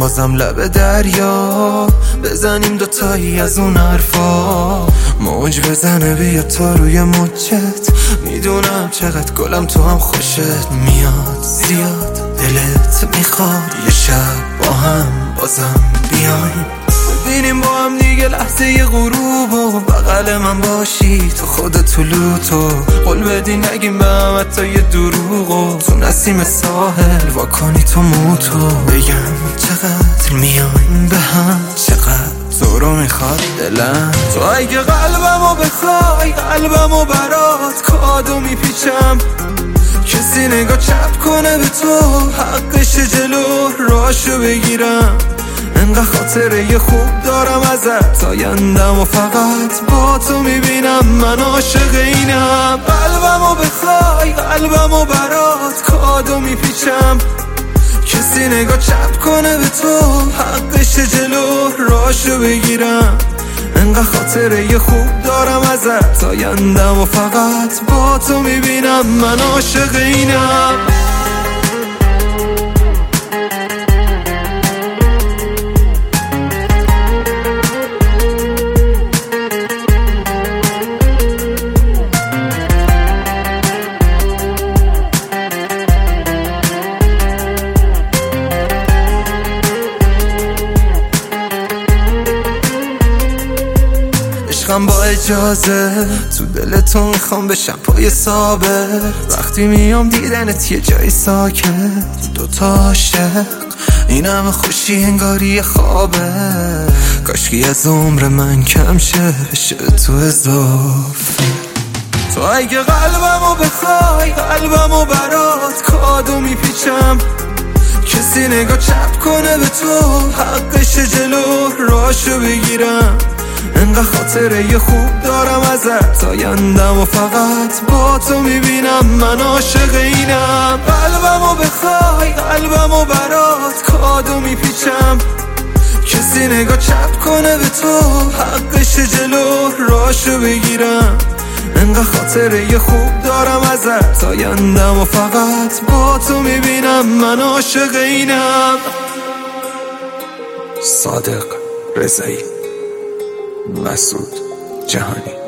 بازم لب دریا بزنیم دوتایی از اون حرفا، موج بزنه بیا تا روی موجت. میدونم چقدر گلم تو هم خوشت میاد، زیاد دلت میخواد یه شب با هم بازم بیایم، ببینیم با هم دیگه لحظه غروب و بغل من باشی تو خودت تو لوتو. قول بدی نگیم به هم حتی یه دروغو، تو نسیم ساحل واکنی تو موتو. بگم چقدر میایم به هم، چقدر تو رو میخواد دلم. تو اگه قلبمو بخوای قلبمو برات کادو میپیچم، کسی نگاه چپ کنه به تو حقش جلو راشو بگیرم. انقدر خاطره خوب دارم ازت، آیندم و فقط با تو میبینم. من عاشق اینم، قلبمو بخوای قلبمو برات کادو میپیچم، کسی نگاه چپ کنه به تو حقش جلو راشو بگیرم. انقدر خاطره خوب دارم ازت، آیندم و فقط با تو میبینم. من عاشق اینم. عشقم با اجازه تو دل تو میخوام بشم پای ثابت، وقتی میام دیدنت یه جای ساکت. دوتا عاشق این همه خوشی انگاری خوابه، کاشکی از عمر من کم شه تو اضافه. تو اگه قلبمو بخوای قلبمو برات کادو میپیچم، کسی نگاه چپ کنه به تو حقش جلو راشو بگیرم. انقدر خاطره خوب دارم ازت، آیندم و فقط با تو میبینم. من عاشق اینم، قلبمو بخوای قلبمو برات کادو میپیچم، کسی نگاه چپ کنه به تو حقش جلو راشو بگیرم. انقدر خاطره خوب دارم ازت، آیندم و فقط با تو میبینم. من عاشق اینم. صادق رضایی، مسعود جهانی.